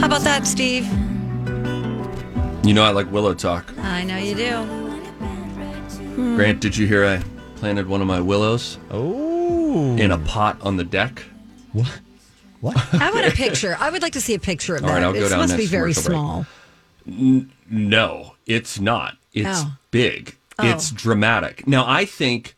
How about that, Steve? You know I like Willow Talk. I know you do. Grant, did you hear I planted one of my willows? Oh. In a pot on the deck? What? I want a picture. I would like to see a picture of that. All right, I'll go it down must next be very commercial break. small. No, it's not. It's Oh. big. Oh. It's dramatic. Now, I think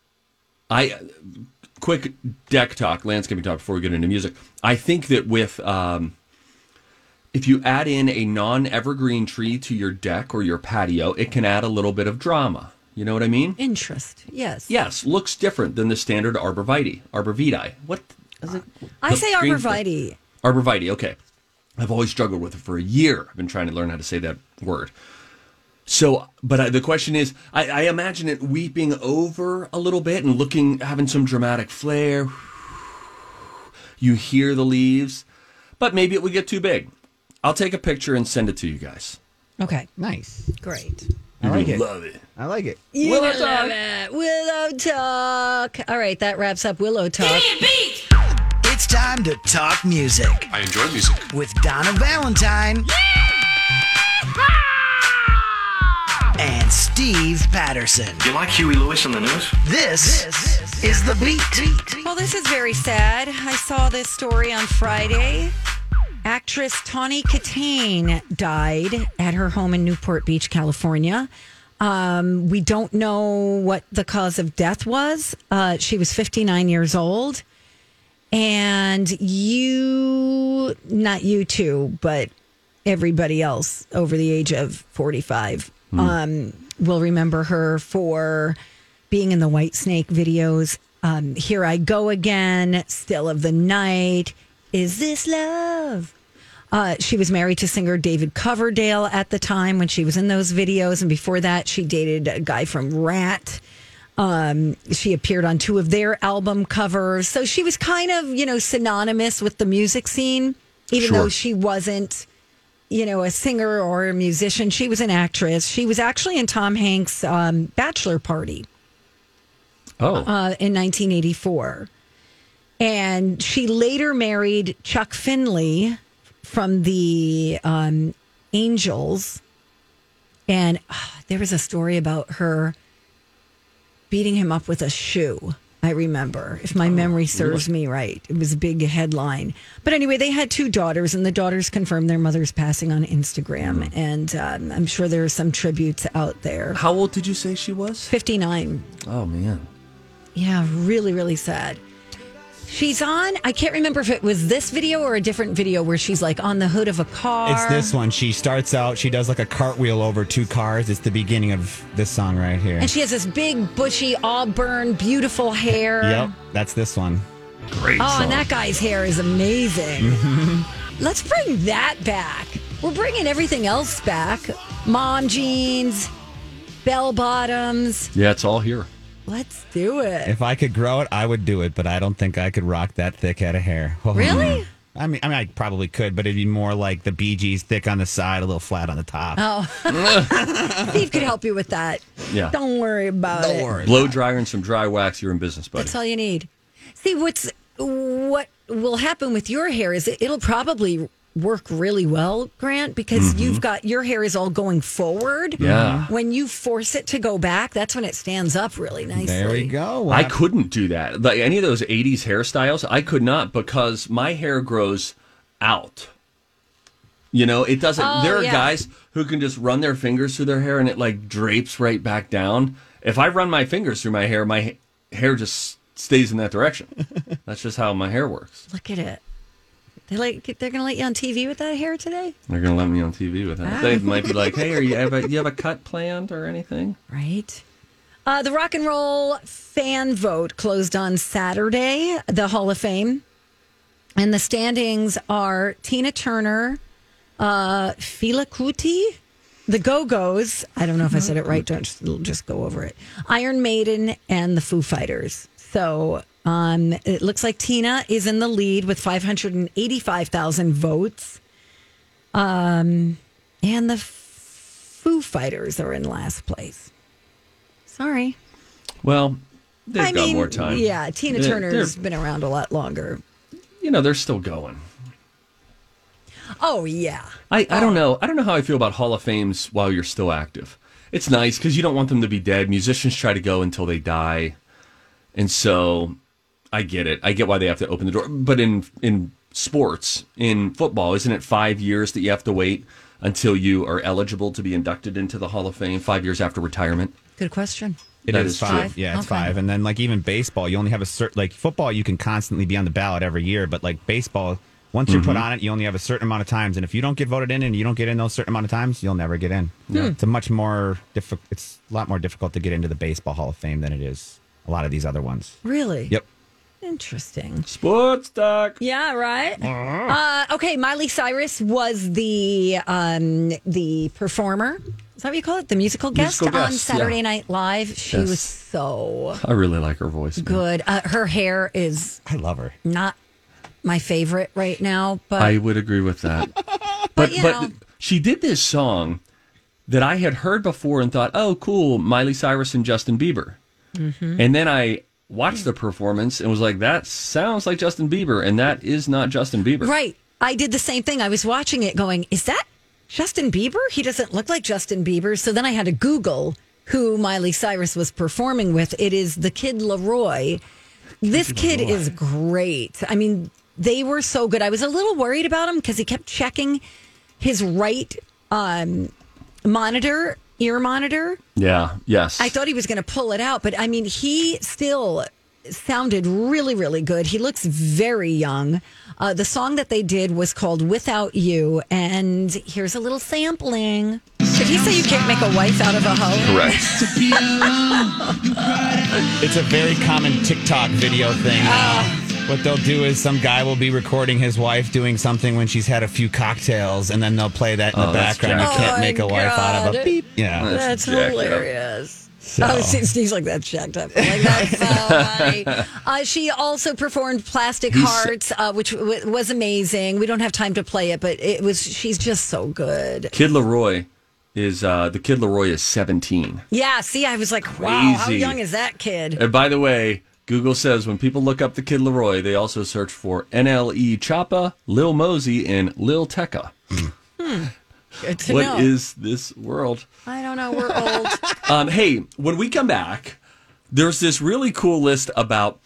quick deck talk, landscaping talk before we get into music. I think that with if you add in a non-evergreen tree to your deck or your patio, it can add a little bit of drama. You know what I mean? Interest, yes. Yes, looks different than the standard arborvitae. What is it? I say green arborvitae. Arborvitae, okay. I've always struggled with it for a year. I've been trying to learn how to say that word. So, but the question is, I imagine it weeping over a little bit and having some dramatic flair. You hear the leaves, but maybe it would get too big. I'll take a picture and send it to you guys. Okay, Nice. great. I like it. Love it. I like it. Willow Talk. Willow Talk. All right, that wraps up Willow Talk. It's time to talk music I enjoy music. with Donna Valentine and Steve Patterson. You like Huey Lewis on the news? This is The Beat. Well, this is very sad. I saw this story on Friday. Actress Tawny Katane died at her home in Newport Beach, California. We don't know what the cause of death was. She was 59 years old. And not you two, but everybody else over the age of 45 will remember her for being in the Whitesnake videos. Here I Go Again, Still of the Night, Is This Love? She was married to singer David Coverdale at the time when she was in those videos. And before that, she dated a guy from Rat. She appeared on 2 of their album covers. So she was kind of, synonymous with the music scene, even though she wasn't, a singer or a musician. She was an actress. She was actually in Tom Hanks' Bachelor Party in 1984. And she later married Chuck Finley from the Angels. And there was a story about her beating him up with a shoe, I remember, if my memory serves me right. It was a big headline. But anyway, they had 2 daughters, and the daughters confirmed their mother's passing on Instagram. And I'm sure there are some tributes out there. How old did you say she was? 59. Oh, man. Yeah, really, really sad. She's on, I can't remember if it was this video or a different video where she's like on the hood of a car. It's this one. She starts out, she does like a cartwheel over 2 cars. It's the beginning of this song right here. And she has this big, bushy, auburn, beautiful hair. Yep, that's this one. Great Oh, song. and that guy's hair is amazing. Let's bring that back. We're bringing everything else back. Mom jeans, bell bottoms. Yeah, it's all here. Let's do it. If I could grow it, I would do it, but I don't think I could rock that thick head of hair. Oh, Really? I mean, I probably could, but it'd be more like the Bee Gees, thick on the side, a little flat on the top. Oh. Steve could help you with that. Yeah. Don't worry about it. Don't worry. Blow dryer and some dry wax. You're in business, buddy. That's all you need. See, what will happen with your hair is it'll probably work really well, Grant, because you've got your hair is all going forward. Yeah. When you force it to go back, that's when it stands up really nicely. There we go. I couldn't do that. Like any of those 80s hairstyles, I could not because my hair grows out. It doesn't. Oh, there are yeah. guys who can just run their fingers through their hair and it like drapes right back down. If I run my fingers through my hair just stays in that direction. That's just how my hair works. Look at it. They're going to let you on TV with that hair today? They're going to let me on TV with that. They might be like, hey, you have a cut planned or anything? Right. The Rock and Roll fan vote closed on Saturday, the Hall of Fame. And the standings are Tina Turner, Fela Kuti, the Go-Go's. I don't know if I said it right. Don't just go over it. Iron Maiden and the Foo Fighters. So it looks like Tina is in the lead with 585,000 votes. And the Foo Fighters are in last place. Sorry. Well, they've got more time. Yeah, Tina Turner's been around a lot longer. They're still going. Oh, yeah. I don't know. I don't know how I feel about Hall of Fames while you're still active. It's nice because you don't want them to be dead. Musicians try to go until they die. And so I get it. I get why they have to open the door. But in sports, in football, isn't it 5 years that you have to wait until you are eligible to be inducted into the Hall of Fame? 5 years after retirement? Good question. It is 5. Yeah, it's 5. And then, like, even baseball, you only have a certain, like, football, you can constantly be on the ballot every year. But, like, baseball, once you're put on it, you only have a certain amount of times. And if you don't get voted in and you don't get in those certain amount of times, you'll never get in. It's a much more it's a lot more difficult to get into the Baseball Hall of Fame than it is a lot of these other ones. Really? Yep. Interesting. Sports talk. Yeah, right. Okay, Miley Cyrus was the performer. Is that what you call it? The musical guest on Saturday Night Live. She was so I really like her voice. good. Her hair is I love her. not my favorite right now, but I would agree with that. but you know, she did this song that I had heard before and thought, oh, cool, Miley Cyrus and Justin Bieber. And then I watched the performance and was like, that sounds like Justin Bieber, and that is not Justin Bieber. right. I did the same thing. I was watching it going, is that Justin Bieber? He doesn't look like Justin Bieber. So then I had to Google who Miley Cyrus was performing with. It is the Kid Laroi. This kid is great. I mean, they were so good. I was a little worried about him because he kept checking his right ear monitor. Yeah, yes. I thought he was going to pull it out, but I mean, he still sounded really, really good. He looks very young. The song that they did was called Without You, and here's a little sampling. Did he say you can't make a wife out of a hoe? Correct. It's a very common TikTok video thing. What they'll do is some guy will be recording his wife doing something when she's had a few cocktails, and then they'll play that in the background. You can't make a wife out of a beep. Yeah. That's hilarious. So. Oh, he's like that checked up. Like, that's so funny. She also performed Plastic Hearts, which was amazing. We don't have time to play it, but she's just so good. Kid Laroi is 17. Yeah, see, I was like, wow, how Crazy. young is that kid? And by the way, Google says when people look up the Kid Laroi, they also search for NLE Choppa, Lil Mosey, and Lil Tecca. Good to What know. is this world? I don't know. We're old. Hey, when we come back, there's this really cool list about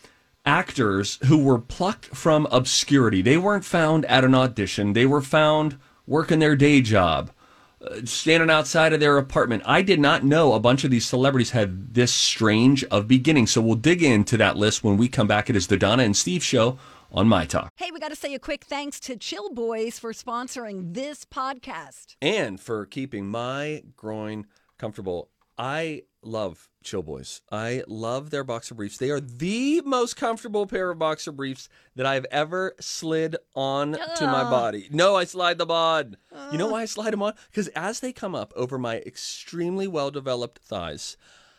actors who were plucked from obscurity. They weren't found at an audition. They were found working their day job, standing outside of their apartment. I did not know a bunch of these celebrities had this strange of beginnings. So we'll dig into that list when we come back. It is the Donna and Steve Show on My Talk. Hey, we got to say a quick thanks to Chill Boys for sponsoring this podcast. And for keeping my groin comfortable. I love Chill Boys. I love their boxer briefs. They are the most comfortable pair of boxer briefs that I've ever slid on to my body. No, I slide them on. You know why I slide them on? Because as they come up over my extremely well-developed thighs,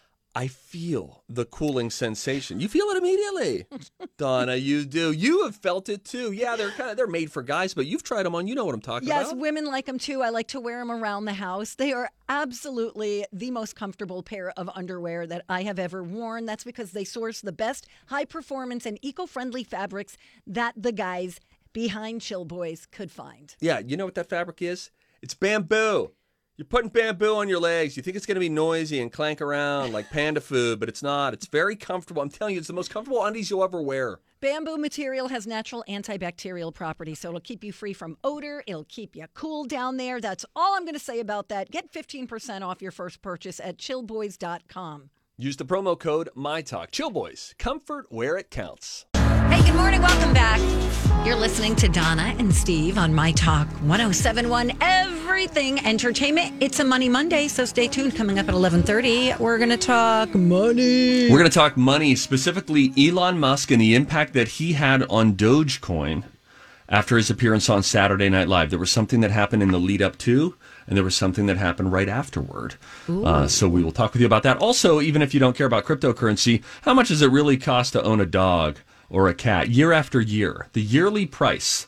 I feel the cooling sensation. You feel it immediately. Donna, you do. You have felt it too. Yeah, they're made for guys, but you've tried them on. You know what I'm talking about. Yes, women like them too. I like to wear them around the house. They are absolutely the most comfortable pair of underwear that I have ever worn. That's because they source the best high performance and eco-friendly fabrics that the guys behind Chill Boys could find. Yeah, you know what that fabric is? It's bamboo. You're putting bamboo on your legs. You think it's going to be noisy and clank around like panda food, but it's not. It's very comfortable. I'm telling you, it's the most comfortable undies you'll ever wear. Bamboo material has natural antibacterial properties, so it'll keep you free from odor. It'll keep you cool down there. That's all I'm going to say about that. Get 15% off your first purchase at chillboys.com. Use the promo code MyTalk. Chill Boys, comfort where it counts. Hey, good morning. Welcome back. You're listening to Donna and Steve on My Talk 107.1 Everything Entertainment. It's a Money Monday, so stay tuned. Coming up at 11:30, we're going to talk money. We're going to talk money, specifically Elon Musk and the impact that he had on Dogecoin after his appearance on Saturday Night Live. There was something that happened in the lead up to, and there was something that happened right afterward. So we will talk with you about that. Also, even if you don't care about cryptocurrency, how much does it really cost to own a dog or a cat year after year? The yearly price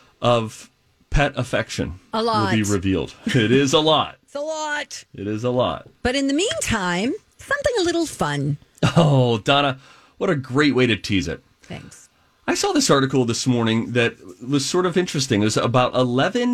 of pet affection will be revealed. It is a lot. It's a lot. It is a lot. But in the meantime, something a little fun. Oh, Donna, what a great way to tease it. Thanks. I saw this article this morning that was sort of interesting. It was about 11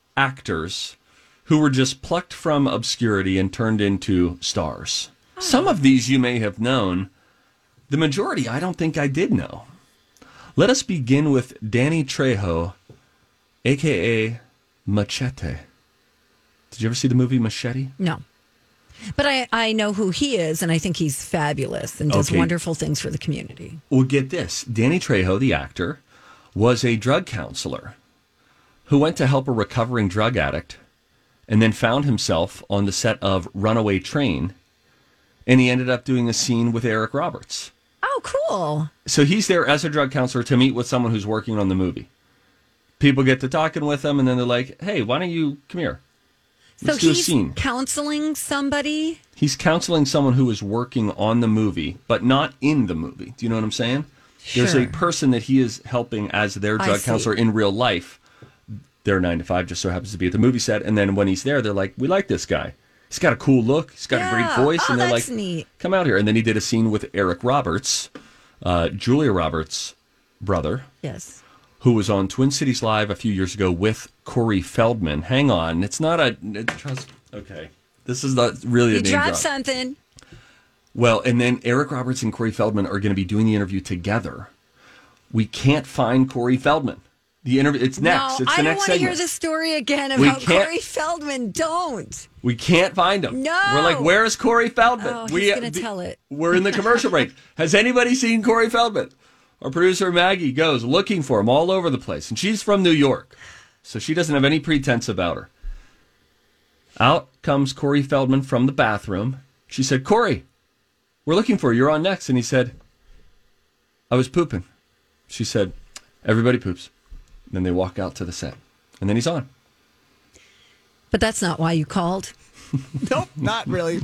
actors who were just plucked from obscurity and turned into stars. Some of these you may have known. The majority, I don't think I did know. Let us begin with Danny Trejo, a.k.a. Machete. Did you ever see the movie Machete? No. But I know who he is, and I think he's fabulous and does wonderful things for the community. Well, get this. Danny Trejo, the actor, was a drug counselor who went to help a recovering drug addict and then found himself on the set of Runaway Train, and he ended up doing a scene with Eric Roberts. Oh, cool. So he's there as a drug counselor to meet with someone who's working on the movie. People get to talking with him, and then they're like, hey, why don't you come here? Let's do a scene. Counseling somebody? He's counseling someone who is working on the movie, but not in the movie. Do you know what I'm saying? Sure. There's a person that he is helping as their drug counselor in real life. Their 9 to 5 just so happens to be at the movie set. And then when he's there, they're like, we like this guy. He's got a cool look. He's got a great voice. And they're like, neat. Come out here. And then he did a scene with Eric Roberts, Julia Roberts' brother. Yes. Who was on Twin Cities Live a few years ago with Corey Feldman. Hang on. It's not a... Okay. This is not really a name drop. You dropped something. Well, and then Eric Roberts and Corey Feldman are going to be doing the interview together. We can't find Corey Feldman. The interview, it's next. No, it's the next segment. I don't want to hear the story again about Corey Feldman. Don't. We can't find him. No. We're like, where is Corey Feldman? Oh, he's going to tell it. We're in the commercial break. Has anybody seen Corey Feldman? Our producer, Maggie, goes looking for him all over the place. And she's from New York, so she doesn't have any pretense about her. Out comes Corey Feldman from the bathroom. She said, Corey, we're looking for you. You're on next. And he said, I was pooping. She said, everybody poops. And then they walk out to the set. And then he's on. But that's not why you called. Nope, not really.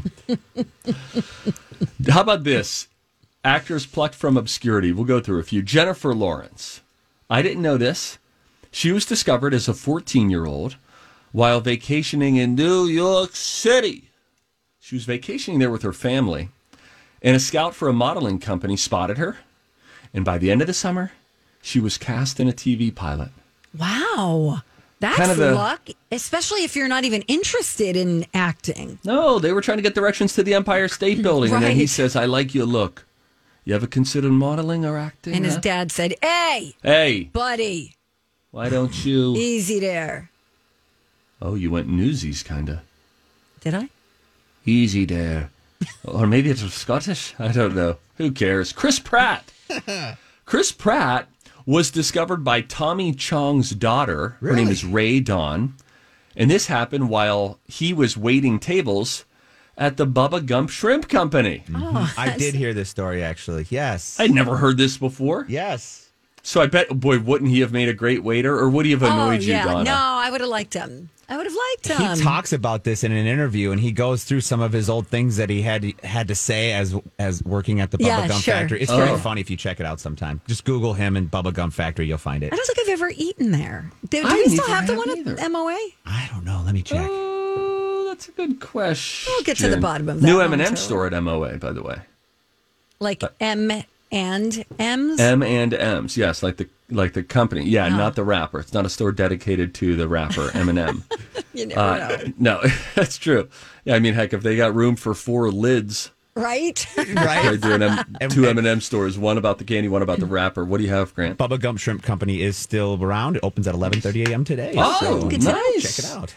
How about this? Actors plucked from obscurity. We'll go through a few. Jennifer Lawrence. I didn't know this. She was discovered as a 14-year-old while vacationing in New York City. She was vacationing there with her family, and a scout for a modeling company spotted her. And by the end of the summer, she was cast in a TV pilot. Wow. That's luck, especially if you're not even interested in acting. No, they were trying to get directions to the Empire State Building. Right. And then he says, I like your look. You ever considered modeling or acting? And his dad said, Hey, buddy. Why don't you? Easy there. Oh, you went Newsies, kind of. Did I? Easy there. Or maybe it's Scottish. I don't know. Who cares? Chris Pratt. Chris Pratt was discovered by Tommy Chong's daughter. Her name is Ray Dawn. And this happened while he was waiting tables at the Bubba Gump Shrimp Company. Oh, I did hear this story, actually. Yes. I'd never heard this before. Yes. So I bet, boy, wouldn't he have made a great waiter, or would he have annoyed you, Donna? No, I would have liked him. I would have liked him. He talks about this in an interview, and he goes through some of his old things that he had to say as working at the Bubba Gump Factory. It's very funny if you check it out sometime. Just Google him and Bubba Gump Factory, you'll find it. I don't think I've ever eaten there. Do we still have the one at MOA? I don't know. Let me check. That's a good question. We'll get to the bottom of that. New M&M store at MOA, by the way. Like M and M's? M&M's, yes, like the company. Yeah, not the rapper. It's not a store dedicated to the rapper M&M. You never know. No, that's true. Yeah, I mean, heck, if they got room for 4 lids, right? Right. Two M&M stores, one about the candy, one about the rapper. What do you have, Grant? Bubba Gump Shrimp Company is still around. It opens at 11:30 a.m. today. Oh, nice. Check it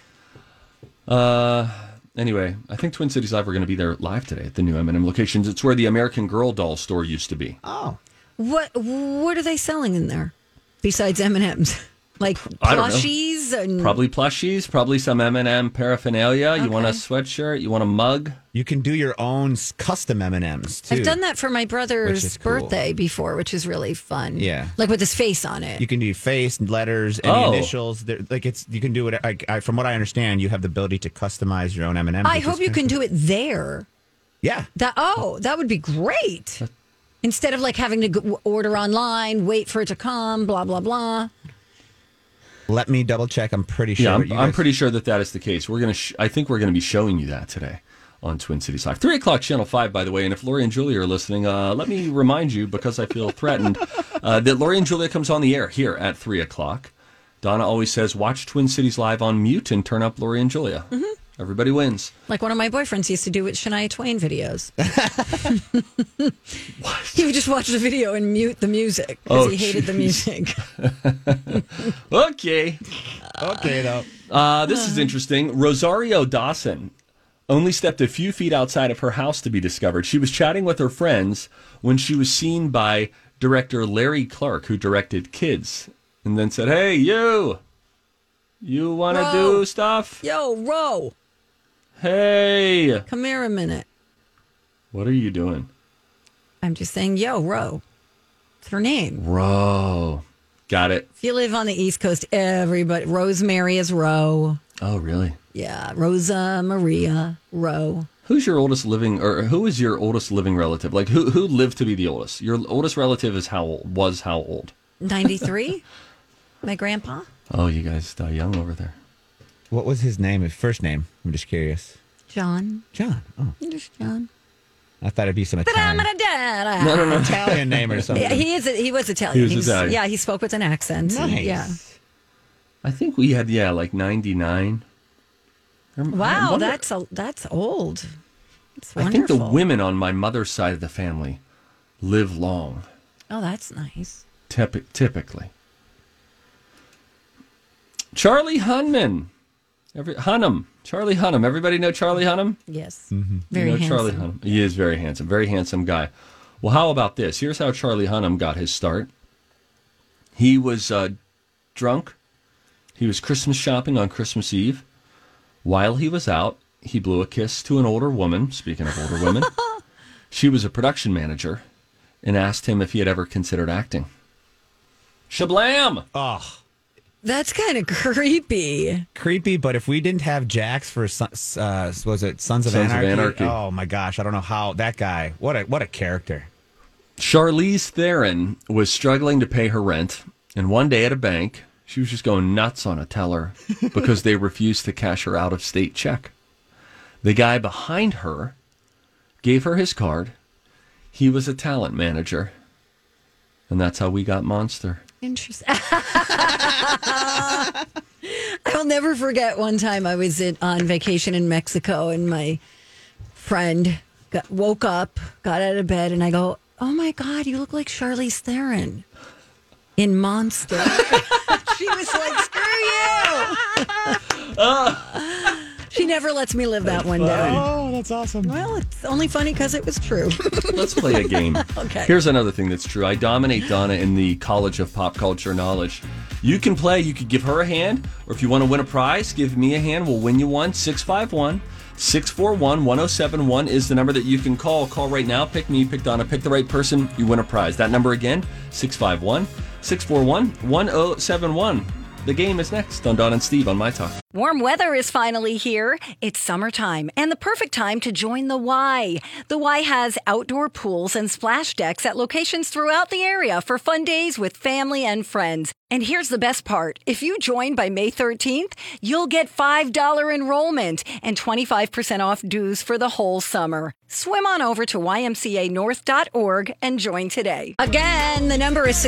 out. Anyway, I think Twin Cities Live, we're going to be there live today at the new M&M locations. It's where the American Girl doll store used to be. Oh. What are they selling in there besides M&M's? Like plushies? Probably plushies, probably some M&M paraphernalia. Okay. You want a sweatshirt? You want a mug? You can do your own custom M&Ms, too. I've done that for my brother's birthday before, which is really fun. Yeah. Like with his face on it. You can do face, letters, any initials. You can do it. From what I understand, you have the ability to customize your own M&Ms. I hope you can do it there. Yeah. That would be great. Instead of like having to order online, wait for it to come, blah, blah, blah. Let me double check. I'm pretty sure. Yeah, I'm pretty sure that is the case. We're gonna. I think we're going to be showing you that today on Twin Cities Live. 3 o'clock, Channel 5, by the way. And if Lori and Julia are listening, let me remind you, because I feel threatened, that Lori and Julia comes on the air here at 3 o'clock. Donna always says, watch Twin Cities Live on mute and turn up Lori and Julia. Everybody wins. Like one of my boyfriends used to do with Shania Twain videos. He would just watch the video and mute the music because he hated the music. Okay. Okay, though. This is interesting. Rosario Dawson only stepped a few feet outside of her house to be discovered. She was chatting with her friends when she was seen by director Larry Clark, who directed Kids, and then said, hey, you want to do stuff? Yo, Ro, Hey, come here a minute. what are you doing? I'm just saying, yo, Ro. It's her name. Ro. Got it. If you live on the East Coast, everybody, Rosemary is Ro. Oh, really? Yeah, Rosa Maria Ro. Who's your oldest living, or who is your oldest living relative? Like, who lived to be the oldest? Your oldest relative is how old? 93? My grandpa? Oh, you guys die young over there. What was his name? His first name? I'm just curious. John. John. Oh, Just John. I thought it'd be some Italian, No. Italian name or something. Yeah, he was Italian. He was Italian. Yeah, he spoke with an accent. Nice. Yeah. I think we had, like 99. Wow, that's old. It's wonderful. I think the women on my mother's side of the family live long, Oh, that's nice. typically. Charlie Hunnam. Charlie Hunnam. Everybody know Charlie Hunnam? Yes. You Very know handsome. Charlie Hunnam. He is very handsome guy. Well, how about this? Here's how Charlie Hunnam got his start. He was drunk. He was Christmas shopping on Christmas Eve. While he was out, he blew a kiss to an older woman. Speaking of older women, she was a production manager and asked him if he had ever considered acting. Shablam! Oh, That's kind of creepy. creepy. But if we didn't have Jax for was it Sons of Sons of Anarchy? Anarchy. Oh my gosh, I don't know how that guy. What a character. Charlize Theron was struggling to pay her rent, and one day at a bank, she was just going nuts on a teller because they refused to cash her out-of-state check. The guy behind her gave her his card. He was a talent manager, and that's how we got Monster. Interesting. I'll never forget one time I was on vacation in Mexico and my friend woke up, got out of bed, and I go, oh my God, you look like Charlize Theron in Monster. She was like, screw you. She never lets me live that one down. Oh, that's awesome. Well, it's only funny because it was true. Let's play a game. Okay. Here's another thing that's true. I dominate Donna in the College of Pop Culture Knowledge. You can play. You could give her a hand, or if you want to win a prize, give me a hand. We'll win you one. 651-641-1071 is the number that you can call. Call right now. Pick me, pick Donna, pick the right person. You win a prize. That number again, 651-641-1071. The game is next on Dawn and Steve on My Talk. Warm weather is finally here. It's summertime and the perfect time to join the Y. The Y has outdoor pools and splash decks at locations throughout the area for fun days with family and friends. And here's the best part. If you join by May 13th, you'll get $5 enrollment and 25% off dues for the whole summer. Swim on over to ymcanorth.org and join today. Again, the number is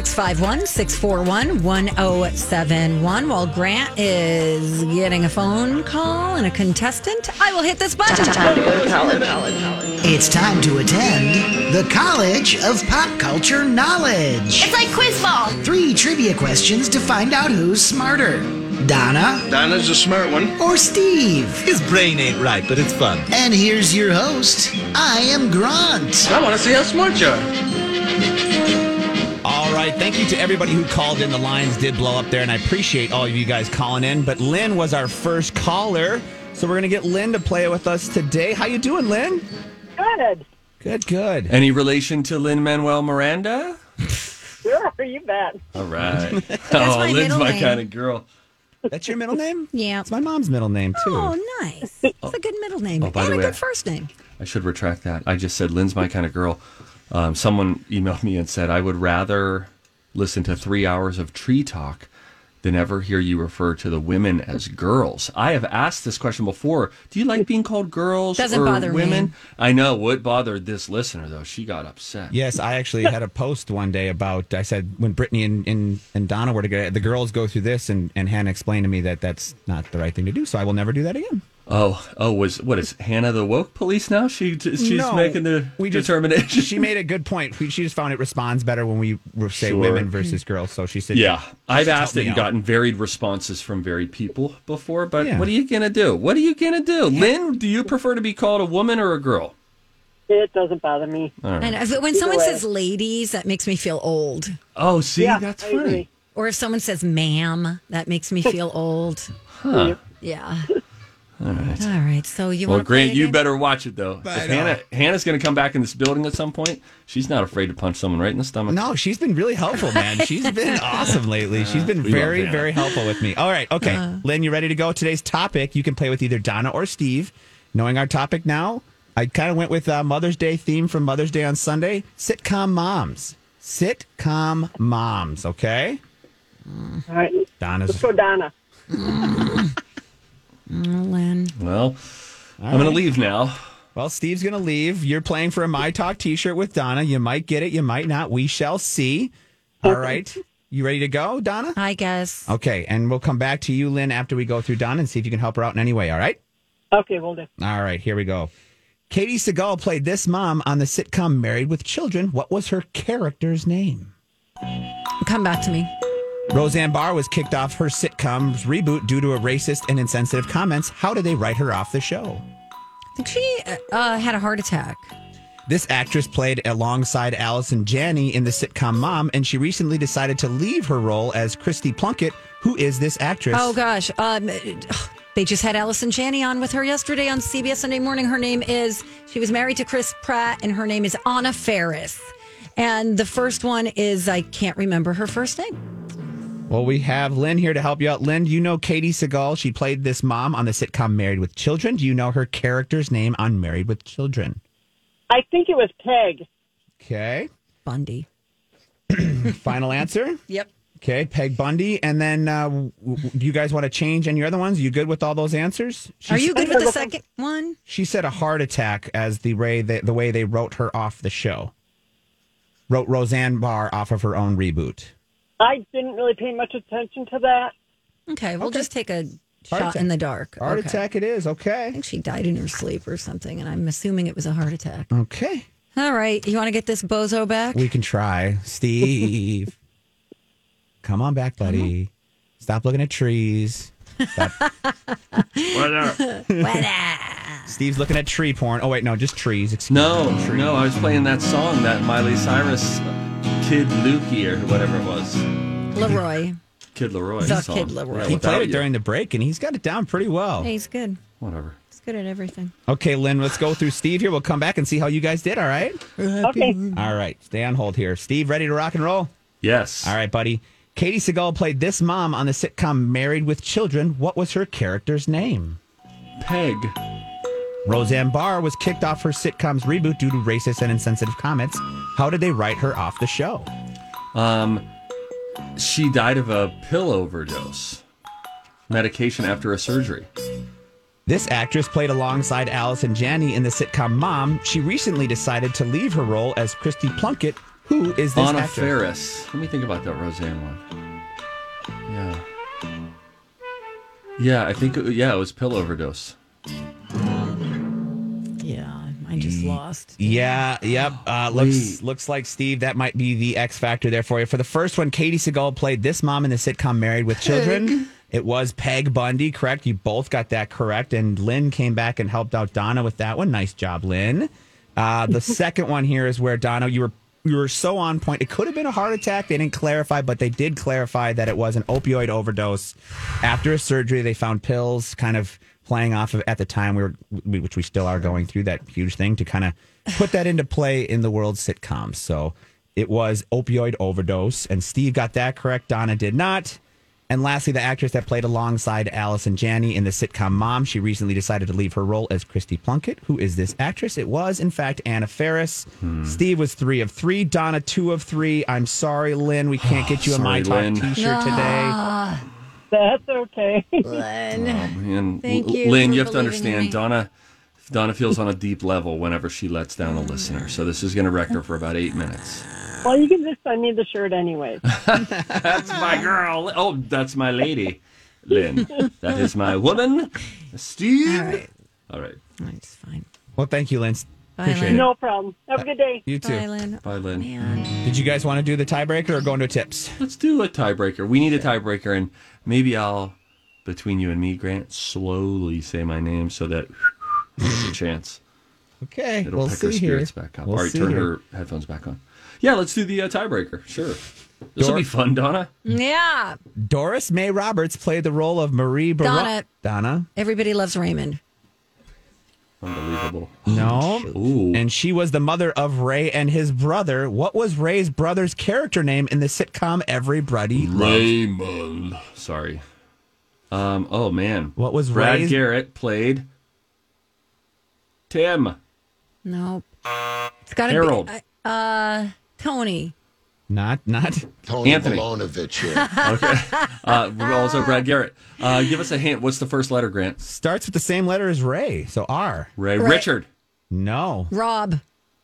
651-641-1071. While Grant is getting a phone call and a contestant, I will hit this button. It's time to attend the College of Pop Culture Knowledge. It's like quiz ball. 3 trivia questions to find out who's smarter. Donna Donna's a smart one. or Steve. His brain ain't right, but it's fun. And here's your host. I am Grant. I want to see how smart you are. All right, thank you to everybody who called in. The lines did blow up there, and I appreciate all of you guys calling in. But Lynn was our first caller, so we're going to get Lynn to play with us today. How you doing, Lynn? Good. Good. Any relation to Lin-Manuel Miranda? Sure, you bet. All right. my Lynn's middle my name. kind of girl. That's your middle name? Yeah. It's my mom's middle name, too. Oh, nice. It's a good middle name. Oh, by and the a way, good first name. I should retract that. I just said Lynn's my kind of girl. Someone emailed me and said I would rather listen to 3 hours of tree talk than ever hear you refer to the women as girls. I have asked this question before. Do you like being called girls Doesn't or bother women? me. I know. What bothered this listener, though? She got upset. Yes, I actually had a post one day about, I said, when Brittany and Donna were together, the girls go through this, and Hannah explained to me that that's not the right thing to do, so I will never do that again. What is Hannah the woke police now? She's No, making the determination. She made a good point. She just found it responds better when we say Sure. women versus girls, so she said, Yeah, I've asked it me and out. gotten varied responses from varied people before, but Yeah. what are you going to do? What are you going to do? Lynn, do you prefer to be called a woman or a girl? It doesn't bother me. All right. And when someone way. says ladies, that makes me feel old. Oh, see, Yeah, that's I funny. agree. Or if someone says ma'am, that makes me feel old. Huh. Yeah. All right. All right. So you Well, want to play Grant, you again? better watch it, though. I If know. Hannah's going to come back in this building at some point, she's not afraid to punch someone right in the stomach. No, she's been really helpful, man. She's been awesome lately. She's been we very, love Hannah. very helpful with me. All right, okay. Lynn, you ready to go? Today's topic, you can play with either Donna or Steve. Knowing our topic now, I kind of went with Mother's Day theme from Mother's Day on Sunday. Sitcom moms. Sitcom moms, okay? All right. Let's Donna's. go, Donna. Lynn. Well, I'm going to leave now. Well, Steve's going to leave. You're playing for a My Talk t-shirt with Donna. You might get it. You might not. We shall see. All right. You ready to go, Donna? I guess. Okay. And we'll come back to you, Lynn, after we go through Donna and see if you can help her out in any way. All right? Okay, we'll do. All right. Here we go. Katie Seagal played this mom on the sitcom Married with Children. What was her character's name? Come back to me. Roseanne Barr was kicked off her sitcom's reboot due to a racist and insensitive comments. How did they write her off the show? I think she had a heart attack. This actress played alongside Allison Janney in the sitcom Mom, and she recently decided to leave her role as Christy Plunkett. Who is this actress? Oh, gosh. They just had Allison Janney on with her yesterday on CBS Sunday Morning. She was married to Chris Pratt, and her name is Anna Faris. And the first one is, I can't remember her first name. Well, we have Lynn here to help you out. Lynn, do you know Katie Seagal? She played this mom on the sitcom Married with Children. Do you know her character's name on Married with Children? I think it was Peg. Okay. Bundy. Final answer? Yep. Okay, Peg Bundy. And then do you guys want to change any other ones? You good with all those answers? Are you good with the second one? She said a heart attack as the way they wrote her off the show. Wrote Roseanne Barr off of her own reboot. I didn't really pay much attention to that. Okay, we'll just take a Heart shot attack. in the dark. Heart Okay. attack it is, I okay. think she died in her sleep or something, and I'm assuming it was a heart attack. Okay. All right, you want to get this bozo back? We can try. Steve. Come on back, buddy. Stop looking at trees. Stop. Steve's looking at tree porn. Oh, wait, no, just trees. Excuse me. No, I was playing that song, that Miley Cyrus Kid Lukey or whatever it was. Leroy. Kid Leroy The song. Kid Leroy. Yeah, He without played it you. during the break, and he's got it down pretty well. Hey, he's good. Whatever. He's good at everything. Okay, Lynn, let's go through Steve here. We'll come back and see how you guys did, all right? Okay. All right, stay on hold here. Steve, ready to rock and roll? Yes. All right, buddy. Katie Seagal played this mom on the sitcom Married with Children. What was her character's name? Peg. Roseanne Barr was kicked off her sitcom's reboot due to racist and insensitive comments. How did they write her off the show? She died of a pill overdose. Medication after a surgery. This actress played alongside Allison Janney in the sitcom Mom. She recently decided to leave her role as Christy Plunkett. Who is this Anna actress? Faris. Let me think about that Roseanne one. Yeah. Yeah, I think, it was pill overdose. Yeah, I just lost. Yeah, yep. Looks like, Steve, that might be the X factor there for you. For the first one, Katie Seagal played this mom in the sitcom Married with Children. It was Peg Bundy, correct? You both got that correct. And Lynn came back and helped out Donna with that one. Nice job, Lynn. The second one here is where, Donna, you were so on point. It could have been a heart attack. They didn't clarify, but they did clarify that it was an opioid overdose. After a surgery, they found pills kind of playing off of, at the time, which we still are going through that huge thing to kind of put that into play in the world sitcoms. So it was opioid overdose, and Steve got that correct. Donna did not. And lastly, the actress that played alongside Allison Janney in the sitcom Mom, she recently decided to leave her role as Christy Plunkett. Who is this actress? It was, in fact, Anna Faris. Steve was 3 of 3. Donna, 2 of 3. I'm sorry, Lynn. We can't get you a Sorry, My Talk Lynn. t-shirt today. That's okay. Lynn. And Thank you Lynn, for you have to believing in understand, me. Donna feels on a deep level whenever she lets down a listener. So this is going to wreck her for about 8 minutes. Well, you can just send me the shirt anyway. That's my girl. Oh, that's my lady, Lynn. That is my woman, Steve. All right. It's fine. Well, thank you, Lynn. Bye, Appreciate Lynn. it. No problem. Have a good day. You too. Bye, Lynn. Bye, Lynn. Man. Did you guys want to do the tiebreaker or go into tips? Let's do a tiebreaker. We need a tiebreaker, and maybe I'll, between you and me, Grant, slowly say my name so that there's a chance. Okay, It'll we'll pick her see here. spirits back up. We'll All right, see turn here. her headphones back on. Yeah, let's do the tiebreaker. Sure. This will be fun, Donna. Yeah. Doris May Roberts played the role of Marie Baron. Donna. Everybody loves Raymond. Unbelievable. No. Ooh. And she was the mother of Ray and his brother. What was Ray's brother's character name in the sitcom Everybody Loves? Raymond. Sorry. Oh, man. What was Brad Ray's... Garrett played Tim. Nope. It's got to Harold. be Tony. Not. Tony Anthony. Milonovich here. Okay. We're also Brad Garrett. Give us a hint. What's the first letter, Grant? Starts with the same letter as Ray, so R. Ray. Right. Richard. No. Rob.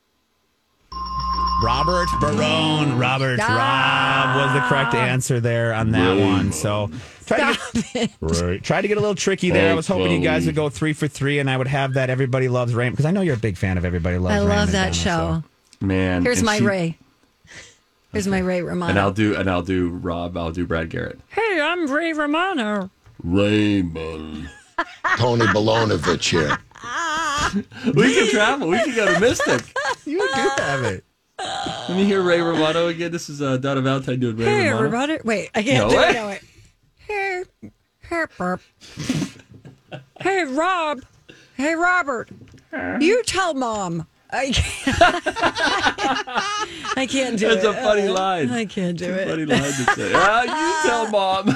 Robert Barone. Rob was the correct answer there on that one. So try to get a little tricky there. I was hoping you guys would go 3 for 3, and I would have that Everybody Loves Raymond, because I know you're a big fan of Everybody Loves I Raymond. love that Donna, show. Man. Here's and my Ray. Here's my Ray Romano. And I'll do Rob. I'll do Brad Garrett. Hey, I'm Ray Romano. Raymond. Tony Milonovich here. We can travel. We can go to Mystic. You do have it. Let me hear Ray Romano again. This is Donna Valentine doing Ray Hey, Romano. everybody. Wait, I can't No do way. it. No, wait. Hey, burp. Hey, Rob. Hey, Robert. You tell Mom. I can't do it. That's a funny line. I can't do it. Funny line to say. You tell Mom.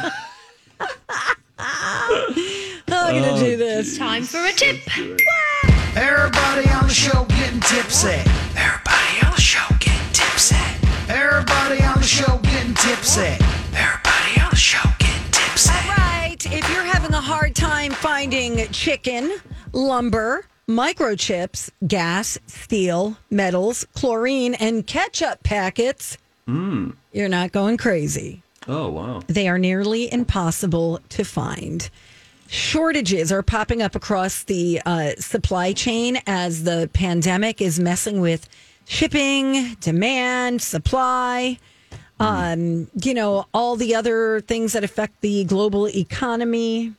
I'm going to do this. Time for a tip. Everybody on the show getting tipsy. Everybody on the show getting tipsy. Everybody on the show getting tipsy. Everybody on the show getting tipsy. All right. If you're having a hard time finding chicken, lumber, microchips, gas, steel, metals, chlorine, and ketchup packets, you're not going crazy. Oh, wow. They are nearly impossible to find. Shortages are popping up across the supply chain as the pandemic is messing with shipping, demand, supply, all the other things that affect the global economy.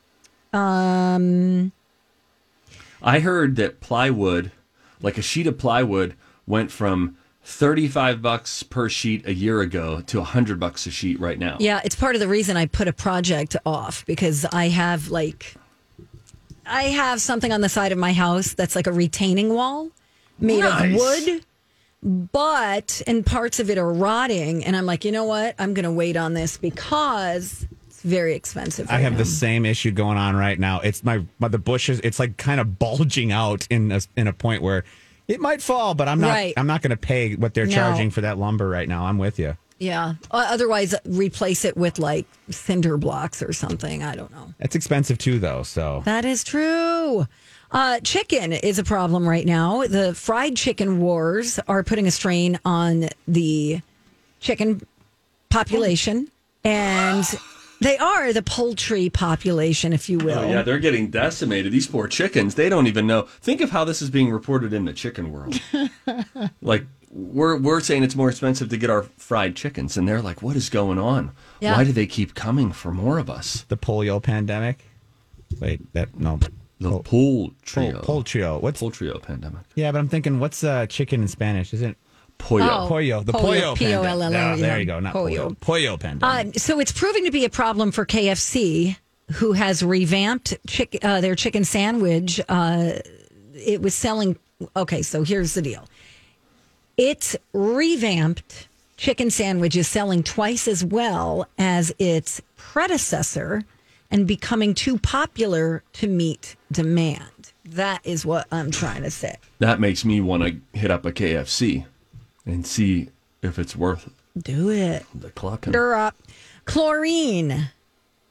I heard that plywood, like a sheet of plywood, went from $35 per sheet a year ago to $100 a sheet right now. Yeah, it's part of the reason I put a project off, because I have something on the side of my house that's like a retaining wall made of wood, and parts of it are rotting. And I'm like, you know what? I'm going to wait on this because it's very expensive. I have the same issue going on right now. It's the bushes. It's like kind of bulging out in a point where it might fall, but I'm not. Right. I'm not going to pay what they're No. charging for that lumber right now. I'm with you. Yeah. Otherwise, replace it with like cinder blocks or something. I don't know. It's expensive too, though. So That is true. Chicken is a problem right now. The fried chicken wars are putting a strain on the chicken population, and they are the poultry population, if you will. Oh, yeah, they're getting decimated. These poor chickens, they don't even know. Think of how this is being reported in the chicken world. Like, we're saying it's more expensive to get our fried chickens, and they're like, what is going on? Yeah. Why do they keep coming for more of us? the polio pandemic. Wait, no. The poultry. Poultrio. What's Poultrio pandemic. Yeah, but I'm thinking, what's chicken in Spanish? Isn't Pollo. pollo? The Pollo, pollo pandemic. P-O-L-L-O, Yeah, yeah. there you go. Not Pollo. pollo. Pollo pandemic. So it's proving to be a problem for KFC, who has revamped their chicken sandwich. It was selling. Okay, so here's the deal. Its revamped chicken sandwich is selling twice as well as its predecessor and becoming too popular to meet demand. That is what I'm trying to say. That makes me want to hit up a KFC and see if it's worth Do it. the clucking. Chlorine.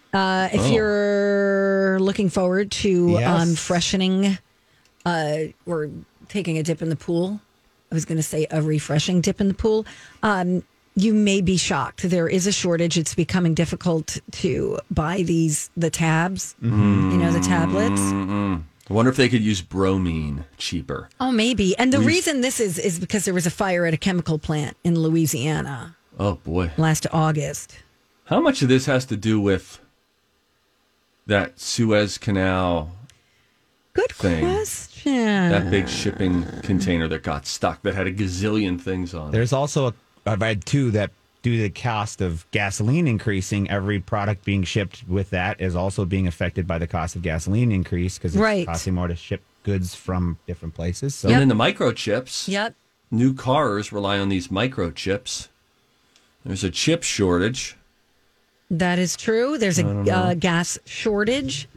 If you're looking forward to Yes. freshening or taking a dip in the pool, I was going to say a refreshing dip in the pool, you may be shocked. There is a shortage. It's becoming difficult to buy the tabs, the tablets. I wonder if they could use bromine cheaper. Oh, maybe. And the reason this is because there was a fire at a chemical plant in Louisiana Oh, boy. last August. How much of this has to do with that Suez Canal, Good thing. question. that big shipping container that got stuck that had a gazillion things on it? There's also I've read too that due to the cost of gasoline increasing, every product being shipped with that is also being affected by the cost of gasoline increase because it's Right. costing more to ship goods from different places. So And then the microchips. Yep. New cars rely on these microchips. There's a chip shortage. That is true. There's a gas shortage.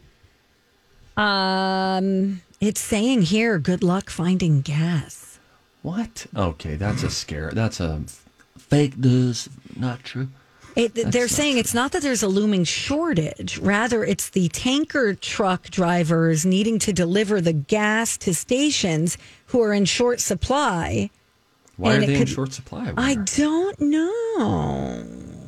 It's saying here, good luck finding gas. What? Okay, that's a scare. That's a fake news. Not true. They're saying it's not that there's a looming shortage. Rather, it's the tanker truck drivers needing to deliver the gas to stations who are in short supply. Why And are it they in could- short supply? I don't know.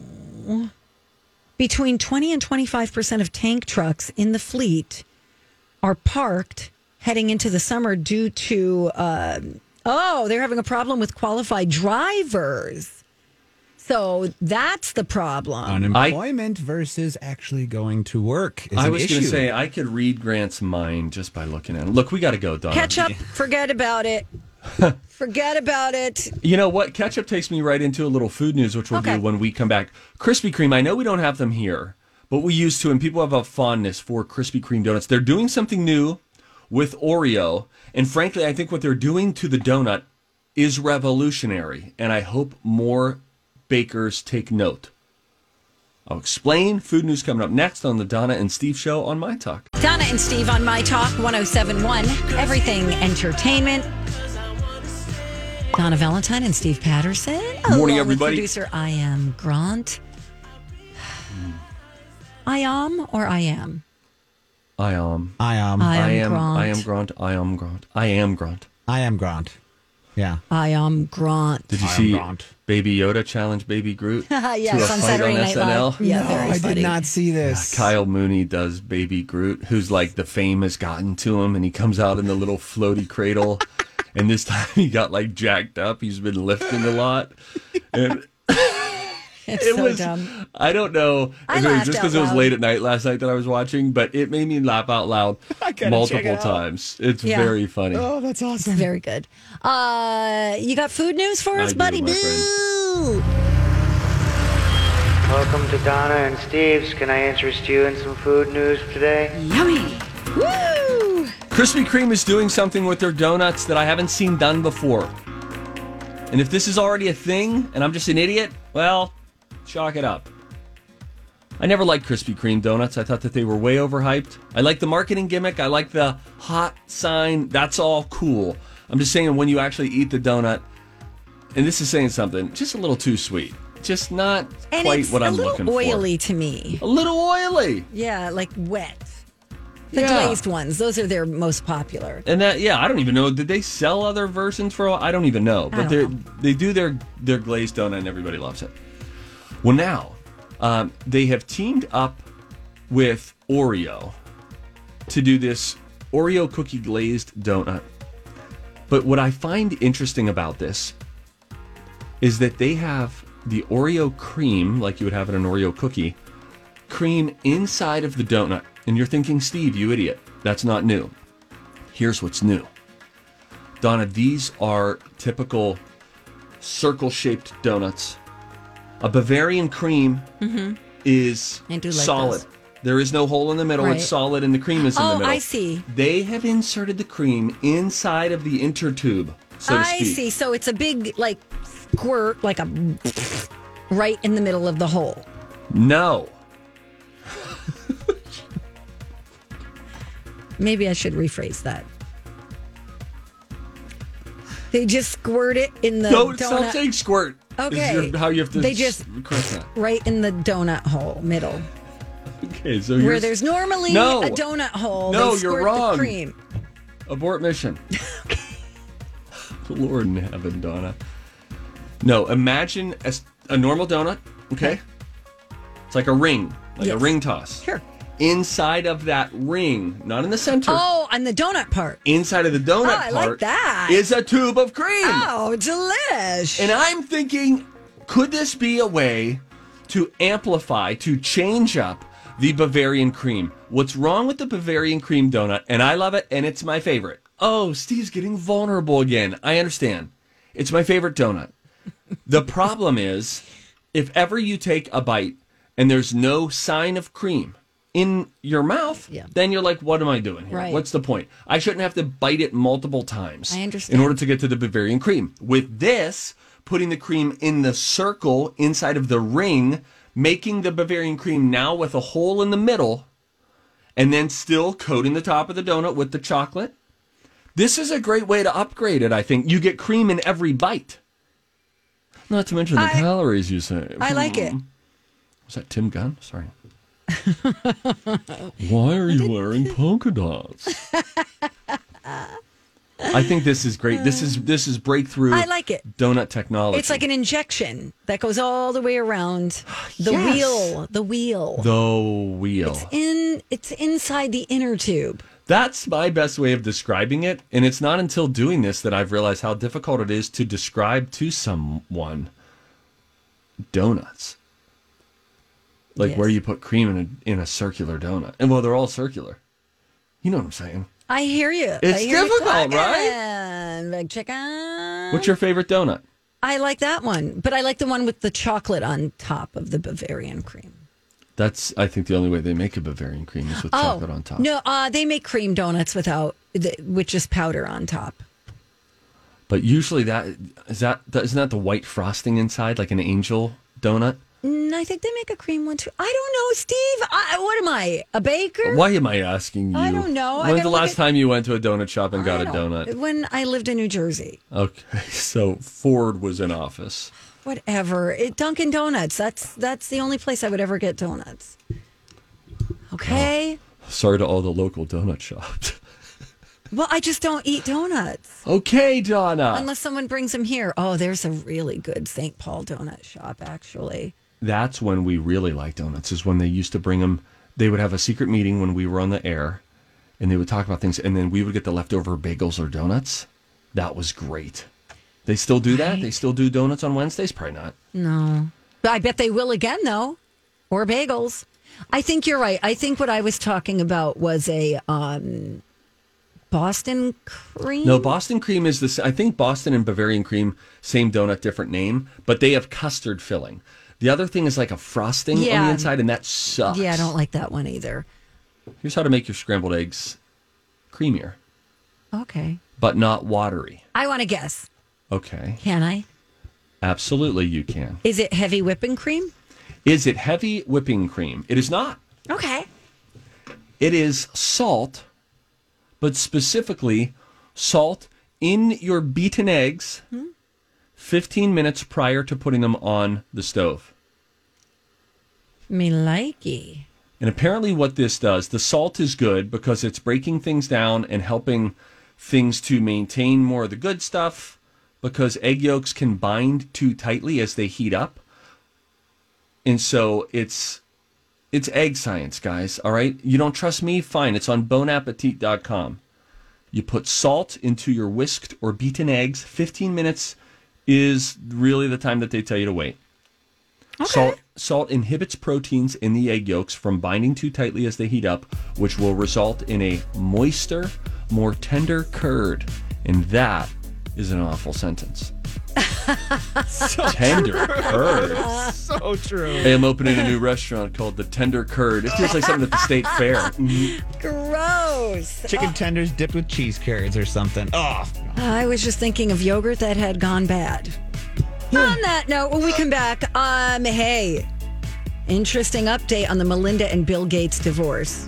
Between 20 and 25% of tank trucks in the fleet are parked heading into the summer due to, they're having a problem with qualified drivers. So that's the problem. unemployment versus actually going to work is I an was going issue. to say, I could read Grant's mind just by looking at him. Look, we got to go, Donna. Ketchup, forget about it. Forget about it. You know what? Ketchup takes me right into a little food news, which we'll Okay. do when we come back. Krispy Kreme, I know we don't have them here, but we used to, and people have a fondness for Krispy Kreme donuts. They're doing something new with Oreo, and frankly, I think what they're doing to the donut is revolutionary, and I hope more bakers take note. I'll explain. Food news coming up next on the Donna and Steve Show on My Talk. Donna and Steve on My Talk 1071, Everything Entertainment. Donna Valentine and Steve Patterson. Morning, Along with everybody. Producer I am Grant. I am or I am? I am. I am Grant. Yeah. I am Grant. Did you I am see Grant. Baby Yoda challenge Baby Groot? Yes, to a on fight Saturday on Night SNL? Live. Yeah, very funny. see this. Kyle Mooney does Baby Groot, who's like the fame has gotten to him, and he comes out in the little floaty cradle. And this time he got like jacked up. He's been lifting a lot. And It's it so was, dumb. I don't know I if it was laughed just out because it was loud. late at night last night that I was watching, but it made me laugh out loud check multiple it out. times. It's Yeah. very funny. Oh, that's awesome. Very good. You got food news for us, I do, buddy? my friend. Boo! Welcome to Donna and Steve's. Can I interest you in some food news today? Yummy! Woo! Krispy Kreme is doing something with their donuts that I haven't seen done before. And if this is already a thing and I'm just an idiot, well, chalk it up. I never liked Krispy Kreme donuts. I thought that they were way overhyped. I like the marketing gimmick. I like the hot sign. That's all cool. I'm just saying when you actually eat the donut, and this is saying something, just a little too sweet. Just not And quite it's what I'm a looking little for. oily to me. A little oily. Yeah, like wet. The Yeah. glazed ones. Those are their most popular. And that, yeah, I don't even know. Did they sell other versions for a while? I don't even know. But they do their glazed donut, and everybody loves it. Well, now they have teamed up with Oreo to do this Oreo cookie glazed donut. But what I find interesting about this is that they have the Oreo cream, like you would have in an Oreo cookie, cream inside of the donut. And you're thinking, Steve, you idiot. That's not new. Here's what's new. Donna, these are typical circle-shaped donuts. A Bavarian cream is I do like solid. those. There is no hole in the middle. Right. It's solid, and the cream is in the Oh, middle. I see. They have inserted the cream inside of the intertube, so to I speak. see. So it's a big, like, squirt, like a right in the middle of the hole. No. Maybe I should rephrase that. They just squirt it in the No, donut. stop saying squirt. Okay. Is how you have to They just- correct that. Right in the donut hole, middle. Okay, so where there's normally No. a donut hole. No, they you're squirt wrong. The cream. Abort mission. Lord in heaven, Donna. No, imagine a normal donut, okay? It's like a ring, like a ring toss. Sure. Inside of that ring, not in the center. Oh, on the donut part. Inside of the donut I like part that. is a tube of cream. Oh, delish. And I'm thinking, could this be a way to amplify, to change up the Bavarian cream? What's wrong with the Bavarian cream donut? And I love it, and it's my favorite. Oh, Steve's getting vulnerable again. I understand. It's my favorite donut. The problem is, if ever you take a bite and there's no sign of cream in your mouth, then you're like, what am I doing here? Right. What's the point? I shouldn't have to bite it multiple times I understand. in order to get to the Bavarian cream. With this, putting the cream in the circle inside of the ring, making the Bavarian cream now with a hole in the middle, and then still coating the top of the donut with the chocolate. This is a great way to upgrade it, I think. You get cream in every bite. Not to mention the calories, you say. I like it. Was that Tim Gunn? Sorry. Why are you wearing polka dots? I think this is great. This is breakthrough. I like it. Donut technology. It's like an injection that goes all the way around the Yes. wheel. The wheel. The wheel. It's inside the inner tube. That's my best way of describing it. And it's not until doing this that I've realized how difficult it is to describe to someone donuts. Like Yes. where you put cream in a circular donut. And well, they're all circular. You know what I'm saying? I hear you. It's I hear you difficult, talking. Big chicken. What's your favorite donut? I like that one, but I like the one with the chocolate on top of the Bavarian cream. That's, I think, the only way they make a Bavarian cream is with chocolate on top. No, they make cream donuts with just powder on top. But usually isn't that the white frosting inside, like an angel donut? I think they make a cream one too. I don't know, Steve. What am I, a baker? Why am I asking you? I don't know. When's the last time you went to a donut shop and got a donut? When I lived in New Jersey. Okay, so Ford was in office. Whatever. Dunkin' Donuts. That's the only place I would ever get donuts. Okay. Sorry to all the local donut shops. Well, I just don't eat donuts. Okay, Donna. Unless someone brings them here. Oh, there's a really good St. Paul donut shop, actually. That's when we really like donuts, is when they used to bring them. They would have a secret meeting when we were on the air, and they would talk about things, and then we would get the leftover bagels or donuts. That was great. They still do that? They still do donuts on Wednesdays? Probably not. No. But I bet they will again, though. Or bagels. I think you're right. I think what I was talking about was a Boston cream. No, Boston cream is this. I think Boston and Bavarian cream, same donut, different name, but they have custard filling. The other thing is like a frosting on the inside, and that sucks. Yeah, I don't like that one either. Here's how to make your scrambled eggs creamier, Okay. but not watery. I want to guess. Okay. Can I? Absolutely, you can. Is it heavy whipping cream? Is it heavy whipping cream? It is not. Okay. It is salt, but specifically salt in your beaten eggs 15 minutes prior to putting them on the stove. Me likey. And apparently what this does, the salt is good because it's breaking things down and helping things to maintain more of the good stuff, because egg yolks can bind too tightly as they heat up. And so it's egg science, guys, all right? You don't trust me? Fine. It's on bonappetit.com. You put salt into your whisked or beaten eggs. 15 minutes is really the time that they tell you to wait. Okay. Salt inhibits proteins in the egg yolks from binding too tightly as they heat up, which will result in a moister, more tender curd. And that is an awful sentence. Tender curd. So true. Hey, I'm opening a new restaurant called The Tender Curd. It feels like something at the State Fair. Gross. Chicken tenders dipped with cheese curds or something. Oh, I was just thinking of yogurt that had gone bad. On that note, when we come back, hey, interesting update on the Melinda and Bill Gates divorce.